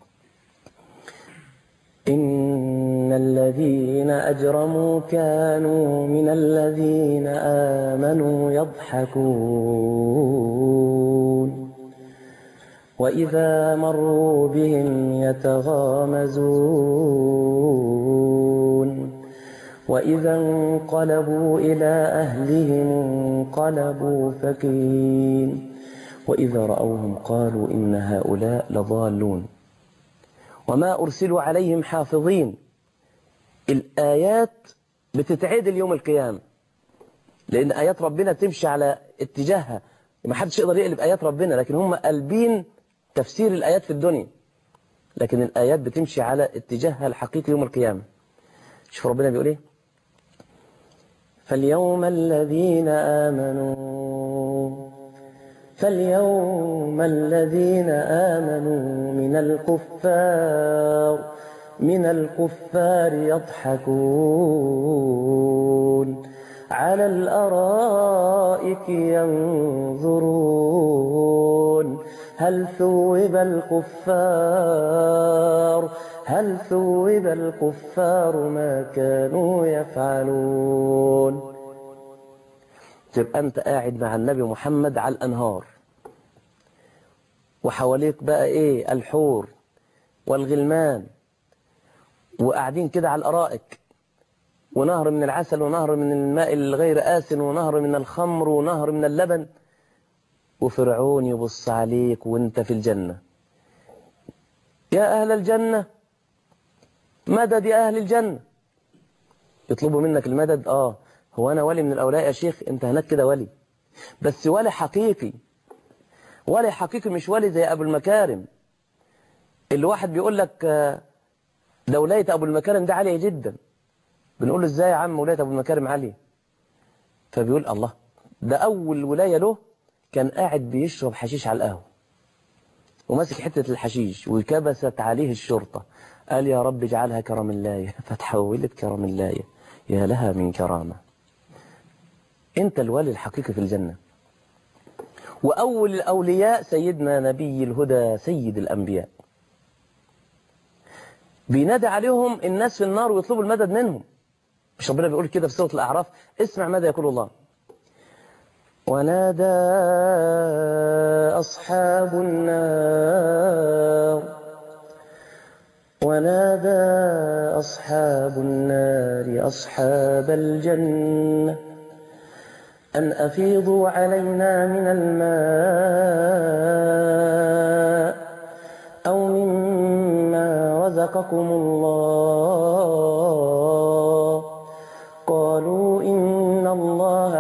إن الذين أجرموا كانوا من الذين آمنوا يضحكون وإذا مروا بهم يتغامزون وإذا انقلبوا إلى أهلهم انقلبوا فكين وإذا رأوهم قالوا إن هؤلاء لضالون وما أرسلوا عليهم حافظين. الآيات بتتعدل يوم القيامة، لأن آيات ربنا تمشي على اتجاهها، ما حدش يقدر يقلب آيات ربنا، لكن هم قلبين تفسير الآيات في الدنيا، لكن الآيات بتمشي على اتجاهها الحقيقي يوم القيامة. شوف ربنا بيقول إيه؟ فاليوم الذين آمنوا من الكفار يضحكون على الأرائك ينظرون هل ثوب الكفار هل ثوب الكفار ما كانوا يفعلون. تبقى أنت قاعد مع النبي محمد على الأنهار، وحواليك بقى إيه؟ الحور والغلمان، وقاعدين كده على الأرائك، ونهر من العسل ونهر من الماء الغير آسن ونهر من الخمر ونهر من اللبن، وفرعون يبص عليك وانت في الجنة. يا أهل الجنة مدد يا أهل الجنة. يطلبوا منك المدد. هو أنا ولي من الأولياء يا شيخ؟ أنت هناك كده ولي، بس ولي حقيقي. ولي حقيقي مش ولي زي أبو المكارم. الواحد بيقول لك ده ولاية أبو المكارم ده عالية جدا. بنقول له إزاي يا عم ولاية أبو المكارم عالية؟ فبيقول الله، ده أول ولاية له كان قاعد بيشرب حشيش على القهوة وماسك حتة الحشيش وكبست عليه الشرطة، قال يا رب اجعلها كرم الله، فتحولت كرم الله. يا لها من كرامة. انت الولي الحقيقي في الجنة. وأول الأولياء سيدنا نبي الهدى سيد الأنبياء، بينادي عليهم الناس في النار ويطلبوا المدد منهم. مش ربنا بيقول كده في سورة الأعراف؟ اسمع ماذا يقول الله: ونادى أصحاب النار أصحاب الجنة أن أفيضوا علينا من الماء أو مما رزقكم الله. قالوا إن الله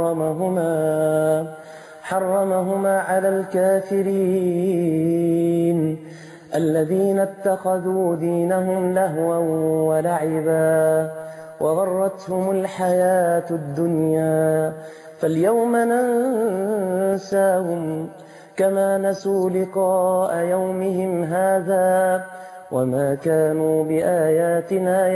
حرمهما على الكافرين الذين اتخذوا دينهم لهوا ولعبا وغرتهم الحياة الدنيا فاليوم ننساهم كما نسوا لقاء يومهم هذا وما كانوا بآياتنا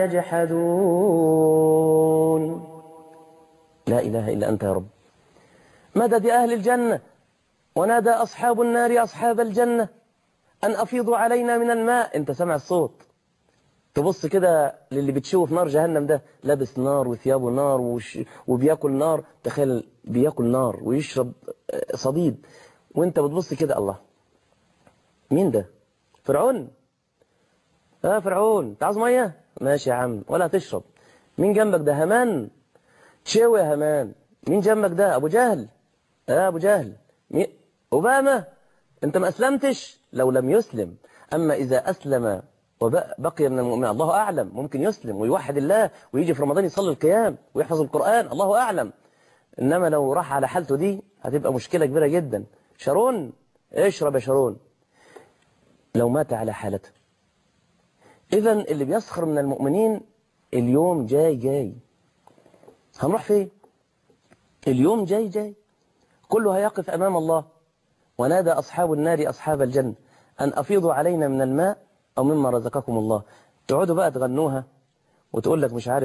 يجحدون. لا إله إلا أنت يا رب. مدد أهل الجنة. ونادى أصحاب النار أصحاب الجنة أن أفيضوا علينا من الماء. أنت سمع الصوت، تبص كده للي بتشوف نار جهنم ده، لابس نار وثيابه نار وبياكل نار. تخيل بياكل نار ويشرب صديد، وانت بتبص كده الله، مين ده؟ فرعون. فرعون، انت عاوز ميه؟ ماشي يا عم، ولا تشرب. مين جنبك ده؟ هامان. تشاوي يا هامان. مين جنبك ده؟ ابو جهل. ابو جهل. اوباما. انت ما اسلمتش؟ لو لم يسلم. اما اذا اسلم وبقي من المؤمنين الله اعلم، ممكن يسلم ويوحد الله ويجي في رمضان يصلي القيام ويحفظ القرآن، الله اعلم. انما لو راح على حالته دي هتبقى مشكلة كبيرة جدا. شارون، اشرب يا شارون، لو مات على حالته. اذا اللي بيسخر من المؤمنين اليوم جاي. هنروح فين؟ اليوم جاي كله هيقف امام الله. ونادى اصحاب النار اصحاب الجنة ان افيضوا علينا من الماء او مما رزقكم الله. تقعدوا بقى تغنوها وتقول لك مش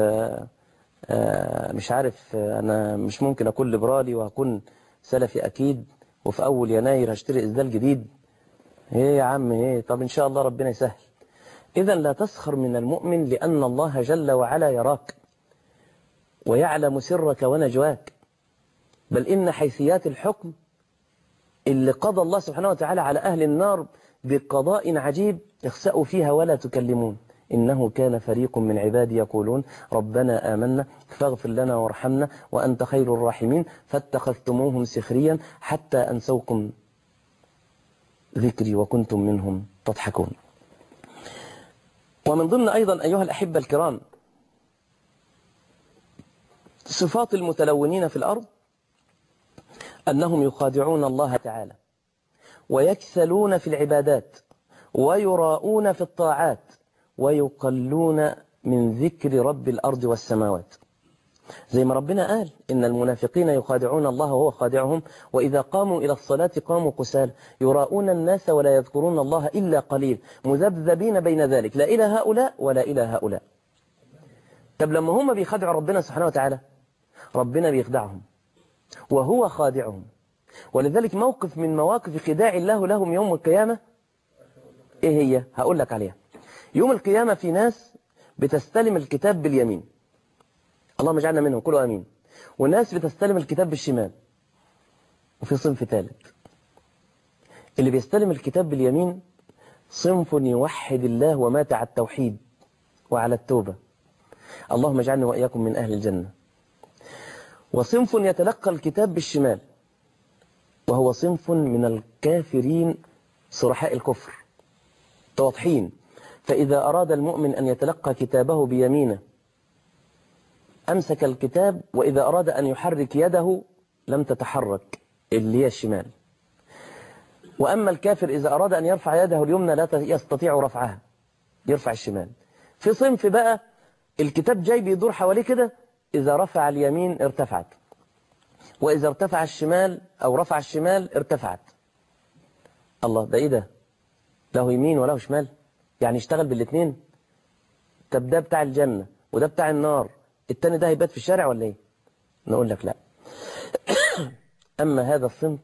عارف انا مش ممكن اكون ليبرالي وهكون سلفي اكيد، وفي اول يناير هشتري اسدال جديد. ايه يا عم ايه؟ طب ان شاء الله ربنا يسهل. اذا لا تسخر من المؤمن، لان الله جل وعلا يراك ويعلم سرك ونجواك. بل ان حيثيات الحكم اللي قضى الله سبحانه وتعالى على اهل النار بقضاء عجيب: اخسأوا فيها ولا تكلمون إنه كان فريق من عبادي يقولون ربنا آمنا فاغفر لنا وارحمنا وأنت خير الراحمين فاتخذتموهم سخريا حتى أنسوكم ذكري وكنتم منهم تضحكون. ومن ضمن أيضا أيها الأحبة الكرام صفات المتلونين في الأرض أنهم يخادعون الله تعالى ويكسلون في العبادات ويراؤون في الطاعات ويقلون من ذكر رب الأرض والسماوات. زي ما ربنا قال إن المنافقين يخادعون الله وهو خادعهم وإذا قاموا إلى الصلاة قاموا كسالى يراؤون الناس ولا يذكرون الله إلا قليل مذبذبين بين ذلك لا إلى هؤلاء ولا إلى هؤلاء. طب لما هم بيخدعوا ربنا سبحانه وتعالى ربنا بيخدعهم وهو خادعهم. ولذلك موقف من مواقف خداع الله لهم يوم القيامة ايه هي؟ هقول لك عليها. يوم القيامة في ناس بتستلم الكتاب باليمين، اللهم اجعلنا منهم، كلوا امين. وناس بتستلم الكتاب بالشمال. وفي صنف ثالث، اللي بيستلم الكتاب باليمين صنف يوحد الله ومات على التوحيد وعلى التوبة، اللهم اجعلنا وإياكم من أهل الجنة. وصنف يتلقى الكتاب بالشمال، وهو صنف من الكافرين صرحاء الكفر واضحين. فإذا أراد المؤمن أن يتلقى كتابه بيمينه أمسك الكتاب، وإذا أراد أن يحرك يده لم تتحرك، اللي هي الشمال. وأما الكافر إذا أراد أن يرفع يده اليمنى لا يستطيع رفعها، يرفع الشمال. في صنف بقى الكتاب جاي بيدور حواليه كده، إذا رفع اليمين ارتفعت، وإذا ارتفع الشمال أو رفع الشمال ارتفعت. الله، ده إيه ده؟ له يمين وله شمال، يعني يشتغل بالاثنين؟ طب ده بتاع الجنة وده بتاع النار، التاني ده هيبات في الشارع ولا إيه؟ نقول لك لا. أما هذا الصنف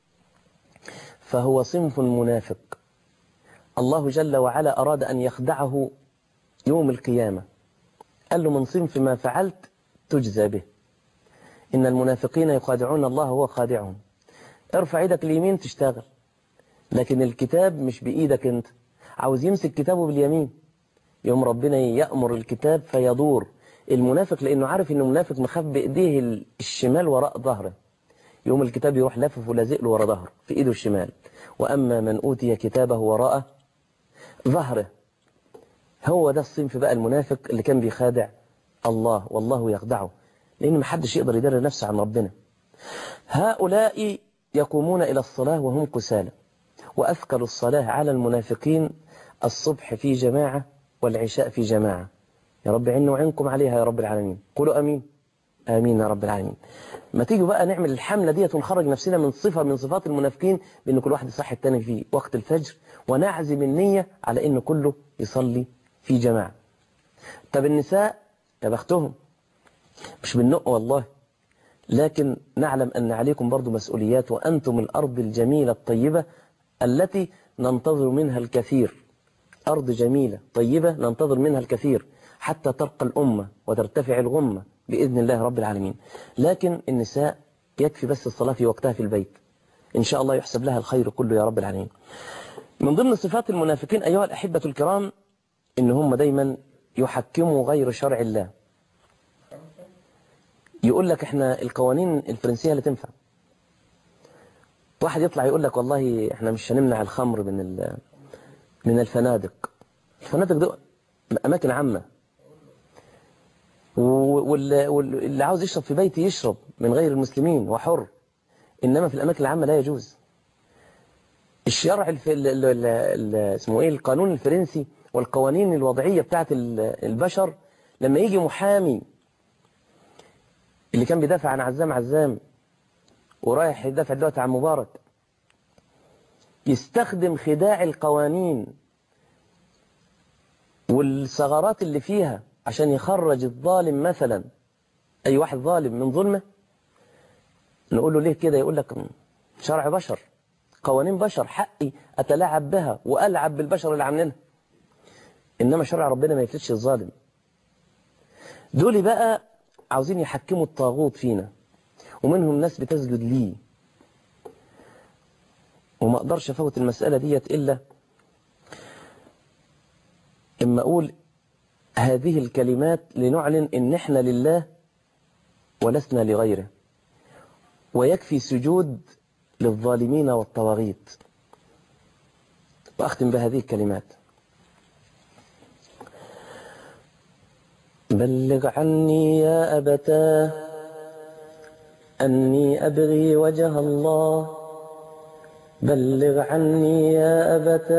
فهو صنف منافق، الله جل وعلا أراد أن يخدعه يوم القيامة، قال له من صنف ما فعلت تجزى به، إن المنافقين يخادعون الله وهو خادعهم. ارفع ايدك اليمين تشتغل، لكن الكتاب مش بإيدك انت، عاوز يمسك كتابه باليمين، يوم ربنا يأمر الكتاب فيدور. المنافق لأنه عارف إنه منافق مخبي إيديه الشمال وراء ظهره، يوم الكتاب يروح لافف ولازق له ورا ظهره في إيده الشمال. وأما من أوتي كتابه وراء ظهره، هو ده الصنف بقى المنافق اللي كان بيخادع الله والله يخدعه، لأن محدش يقدر يدري نفسه عن ربنا. هؤلاء يقومون إلى الصلاة وهم كسالى، وأثقل الصلاة على المنافقين الصبح في جماعة والعشاء في جماعة. يا رب عنا وعنكم عليها يا رب العالمين، قولوا أمين. آمين يا رب العالمين. ما تيجوا بقى نعمل الحملة دي ونخرج نفسنا من صفة من صفات المنافقين، بأن كل واحد يصحي التاني في وقت الفجر، ونعزم النية على أن كله يصلي في جماعة. طب النساء يا بختهم، مش بالنق والله، لكن نعلم أن عليكم برضو مسؤوليات، وأنتم الأرض الجميلة الطيبة التي ننتظر منها الكثير، أرض جميلة طيبة ننتظر منها الكثير حتى ترقى الأمة وترتفع الغمة بإذن الله رب العالمين. لكن النساء يكفي بس الصلاة في وقتها في البيت، إن شاء الله يحسب لها الخير كله يا رب العالمين. من ضمن صفات المنافقين أيها الأحبة الكرام إن هم دايما يحكموا غير شرع الله. يقول لك إحنا القوانين الفرنسية اللي تنفع. واحد يطلع يقول لك والله إحنا مش هنمنع الخمر من الفنادق. الفنادق دي أماكن عامة، واللي عاوز يشرب في بيته يشرب من غير المسلمين وحر، إنما في الأماكن العامة لا يجوز. الشرع اسمه إيه، القانون الفرنسي والقوانين الوضعية بتاعت البشر، لما يجي محامي اللي كان بيدافع عن عزام ورايح يدافع دلوقتي عن مبارك، يستخدم خداع القوانين والثغرات اللي فيها عشان يخرج الظالم مثلا، أي واحد ظالم من ظلمه، نقول له ليه كده؟ يقول لك شرع بشر، قوانين بشر، حقي أتلاعب بها وألعب بالبشر اللي عاملينها، إنما شرع ربنا ما يفلتش الظالم. دول بقى عاوزين يحكموا الطاغوت فينا، ومنهم ناس بتسجد ليه. وما أقدرش أفوت المسألة ديت إلا إما أقول هذه الكلمات لنعلن إن إحنا لله ولسنا لغيره، ويكفي سجود للظالمين والطواغيت. وأختم بهذه الكلمات: بلغ عني يا أبتاه أني أبغي وجه الله، بلغ عني يا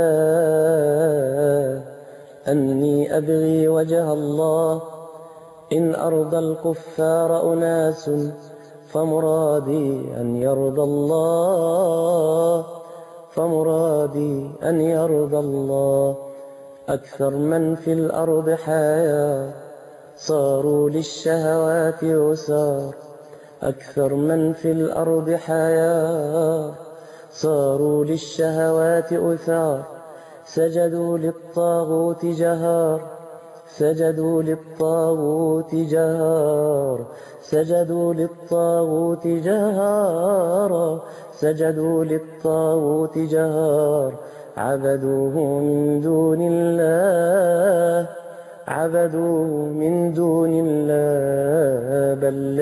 أبتاه أني أبغي وجه الله، إن أرضى الكفار أناس فمرادي أن يرضى الله، فمرادي أن يرضى الله. أكثر من في الأرض حياة صاروا للشهوات يسار، أكثر من في الأرض حياة صاروا للشهوات أثار سجدوا للطاغوت جهار سجدوا للطاغوت جهار سجدوا للطاغوت جهار سجدوا للطاغوت جهار عبدوه من دون الله عبدوه من دون الله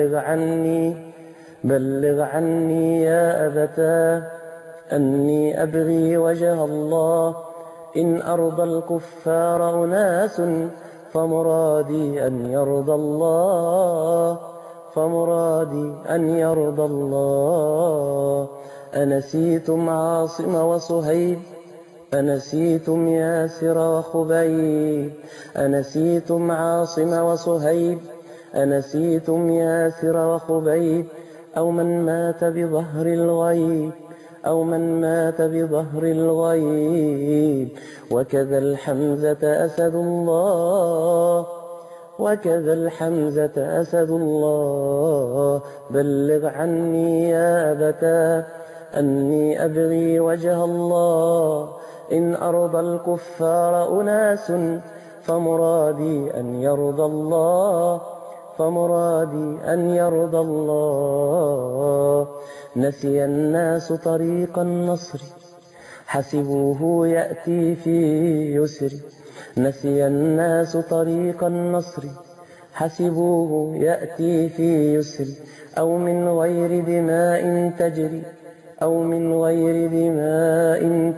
بلغ عني يا أبتاه أني أبغي وجه الله إن أرضى الكفار أناس فمرادي أن يرضى الله فمرادي أن يرضى الله أنسيتم عاصم وصهيب أنسيتم ياسر وخبيب أنسيتم عاصم وصهيب أنسيتم ياسر وخبيب أو من مات بظهر الغيب أو من مات بظهر الغيب وكذا الحمزة أسد الله وكذا الحمزة أسد الله بلغ عني يا أبتاه أني أبغي وجه الله إن أرضى الكفار أناس فمرادي أن يرضى الله فمرادي أن يرضى الله نسي الناس طريق النصر حسبوه يأتي في يسر نسي الناس طريق النصر حسبوه يأتي في يسر أو من غير دماء تجري أو من غير دماء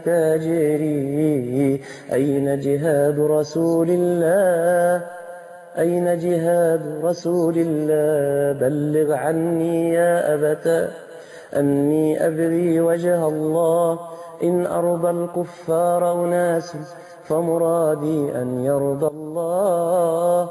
تجري أين جهاد رسول الله أين جهاد رسول الله بلغ عني يا أبتاه أني أبغي وجه الله إن أرضى الكفار أناس فمرادي أن يرضى الله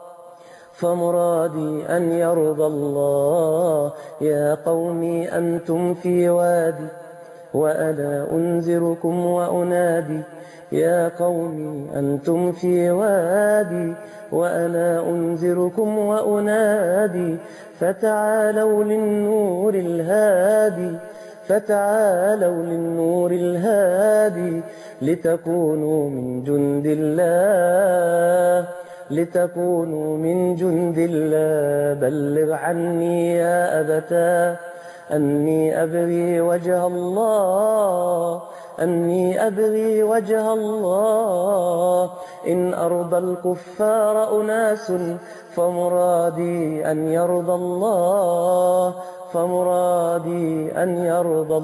فمرادي أن يرضى الله يا قومي أنتم في وادي وأنا أنذركم وأنادي يا قومي أنتم في وادي وأنا أنذركم وأنادي فتعالوا للنور الهادي فتعالوا للنور الهادي لتكونوا من جند الله لتكونوا من جند الله بلغ عني يا أبتاه أني أبغي وجه الله أني أبغي وجه الله إن أرضى الكفار أناس فمرادي أن يرضى الله فمرادي أن يرضى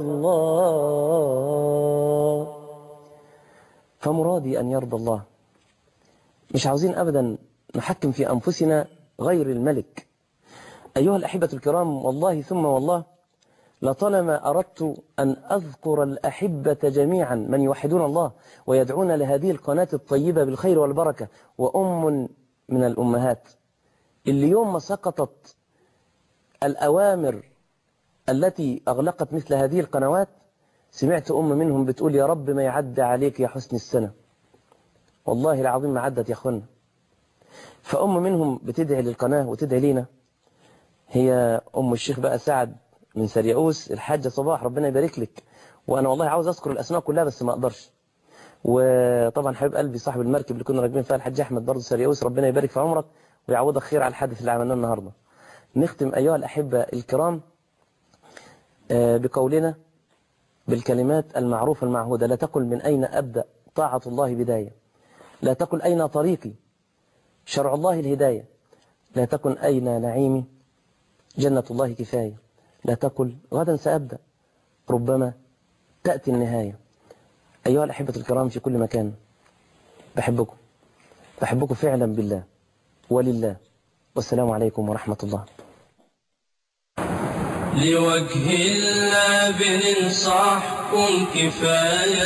الله فمرادي أن يرضى الله. مش عاوزين أبدا نحكم في أنفسنا غير الملك. أيها الأحبة الكرام، والله ثم والله لطالما أردت أن أذكر الأحبة جميعا من يوحدون الله ويدعون لهذه القناة الطيبة بالخير والبركة، وأم من الأمهات اللي يوم ما سقطت الأوامر التي أغلقت مثل هذه القنوات سمعت أم منهم بتقول يا رب ما يعدى عليك يا حسن السنة. والله العظيم ما عدت يا أخوانا. فأم منهم بتدعي للقناة وتدعي لينا، هي أم الشيخ بقى سعد من سريعوس، الحاجة صباح ربنا يبارك لك. وأنا والله عاوز أذكر الأسماء كلها بس ما أقدرش. وطبعا حبيب قلبي صاحب المركب اللي كنا راكبين فيها الحاج أحمد برضه سريعوس، ربنا يبارك في عمرك ويعوضك خير على الحدث اللي عملناه النهاردة. نختم أيها الأحبة الكرام بقولنا بالكلمات المعروفة المعهودة: لا تقل من أين أبدأ طاعة الله بداية، لا تقل أين طريقي شرع الله الهداية، لا تقل أين نعيمي جنة الله كفاية، لا تقل غدا سأبدأ ربما تأتي النهاية. أيها الأحبة الكرام في كل مكان، بحبكم فعلا بالله ولله، والسلام عليكم ورحمة الله. لوجه الله بننصحكم كفاية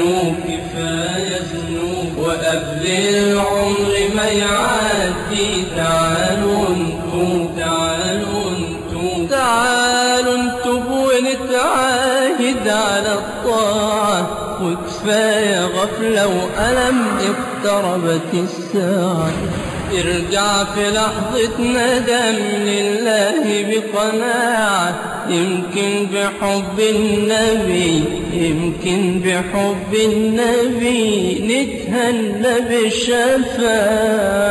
ذنوب وقبل العمر ما يعدي تعالوا انتم ونتعاهد على الطاعة، وكفاية غفلة وألم اقتربت الساعة. ارجع في لحظة ندم لله بقناعة، يمكن بحب النبي، يمكن بحب النبي نتهنى بالشفاعة.